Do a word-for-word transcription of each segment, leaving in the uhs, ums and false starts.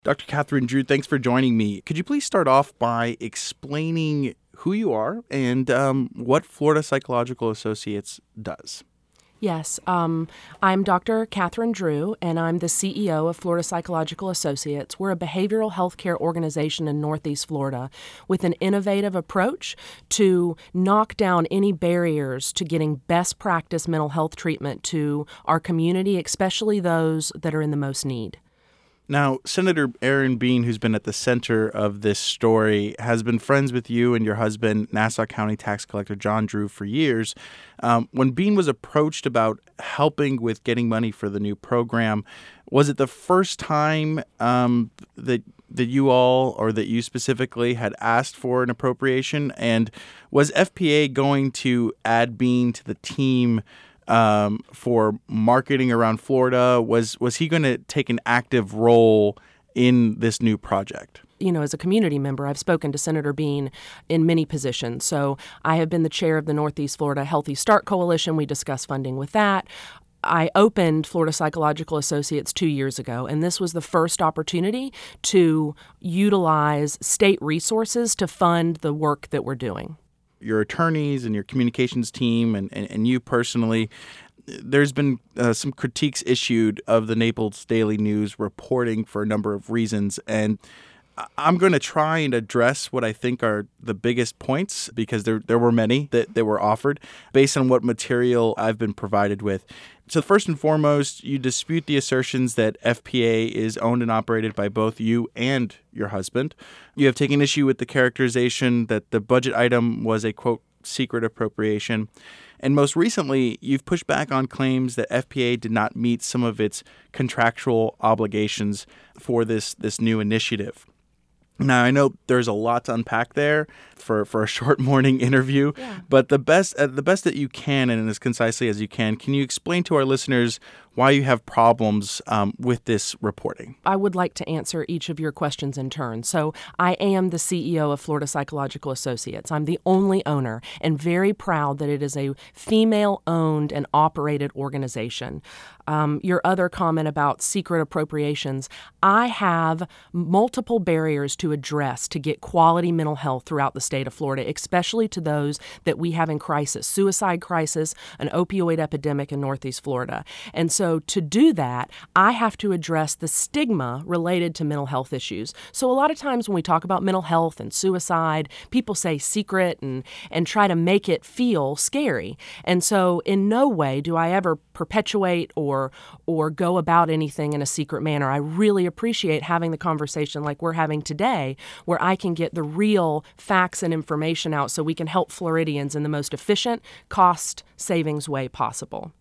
Doctor Catherine Drew, thanks for joining me. Could you please start off by explaining who you are and um, what Florida Psychological Associates does? Yes, um, I'm Doctor Catherine Drew, and I'm the C E O of Florida Psychological Associates. We're a behavioral health care organization in Northeast Florida with an innovative approach to knock down any barriers to getting best practice mental health treatment to our community, especially those that are in the most need. Now, Senator Aaron Bean, who's been at the center of this story, has been friends with you and your husband, Nassau County Tax Collector John Drew, for years. Um, when Bean was approached about helping with getting money for the new program, was it the first time um, that that you all, or that you specifically, had asked for an appropriation? And was F P A going to add Bean to the team Um, for marketing around Florida? Was was he going to take an active role in this new project? You know, as a community member, I've spoken to Senator Bean in many positions. So I have been the chair of the Northeast Florida Healthy Start Coalition. We discussed funding with that. I opened Florida Psychological Associates two years ago, and this was the first opportunity to utilize state resources to fund the work that we're doing. Your attorneys and your communications team and, and, and you personally, there's been uh, some critiques issued of the Naples Daily News reporting for a number of reasons. And I'm going to try and address what I think are the biggest points, because there there were many that, that were offered based on what material I've been provided with. So first and foremost, you dispute the assertions that F P A is owned and operated by both you and your husband. You have taken issue with the characterization that the budget item was a, quote, secret appropriation. And most recently, you've pushed back on claims that F P A did not meet some of its contractual obligations for this, this new initiative. Now, I know there's a lot to unpack there for, for a short morning interview, yeah. but the best uh, the best that you can, and as concisely as you can, can you explain to our listeners why you have problems um, with this reporting? I would like to answer each of your questions in turn. So I am the C E O of Florida Psychological Associates. I'm the only owner and very proud that it is a female-owned and operated organization. Um, your other comment about secret appropriations, I have multiple barriers to address to get quality mental health throughout the state of Florida, especially to those that we have in crisis, suicide crisis, an opioid epidemic in Northeast Florida. And so to do that, I have to address the stigma related to mental health issues. So a lot of times when we talk about mental health and suicide, people say secret and, and try to make it feel scary. And so in no way do I ever perpetuate or or go about anything in a secret manner. I really appreciate having the conversation like we're having today, where I can get the real facts and information out so we can help Floridians in the most efficient, cost savings way possible.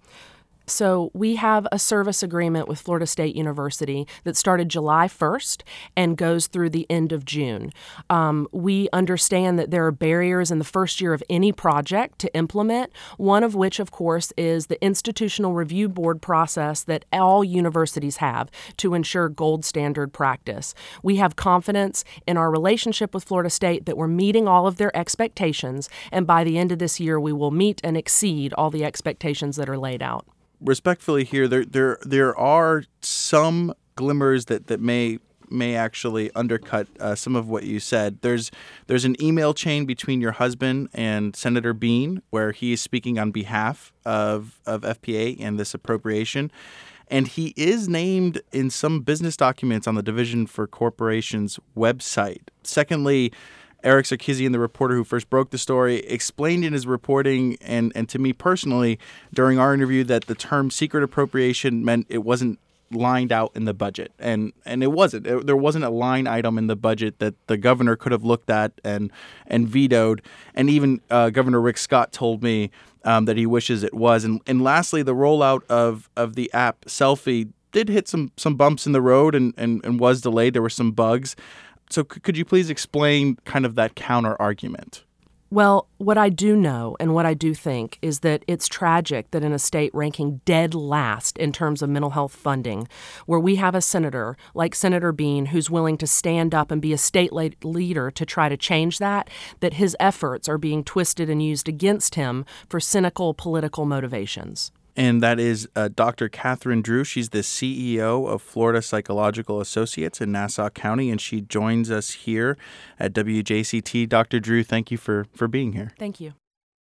So we have a service agreement with Florida State University that started July first and goes through the end of June. Um, we understand that there are barriers in the first year of any project to implement, one of which, of course, is the institutional review board process that all universities have to ensure gold standard practice. We have confidence in our relationship with Florida State that we're meeting all of their expectations, and by the end of this year, we will meet and exceed all the expectations that are laid out. Respectfully here, there there there are some glimmers that, that may may actually undercut uh, some of what you said. There's there's an email chain between your husband and Senator Bean where he is speaking on behalf of, of F P A and this appropriation. And he is named in some business documents on the Division for Corporations website. Secondly, Eric Sarkisian, the reporter who first broke the story, explained in his reporting and, and to me personally during our interview that the term secret appropriation meant it wasn't lined out in the budget. And and it wasn't. It, there wasn't a line item in the budget that the governor could have looked at and and vetoed. And even uh, Governor Rick Scott told me um, that he wishes it was. And and lastly, the rollout of, of the app Selfie did hit some some bumps in the road and, and, and was delayed. There were some bugs. So c- could you please explain kind of that counter argument? Well, what I do know and what I do think is that it's tragic that in a state ranking dead last in terms of mental health funding, where we have a senator like Senator Bean who's willing to stand up and be a state le- leader to try to change that, that his efforts are being twisted and used against him for cynical political motivations. And that is uh, Doctor Catherine Drew. She's the C E O of Florida Psychological Associates in Nassau County, and she joins us here at W J C T. Doctor Drew, thank you for, for being here. Thank you.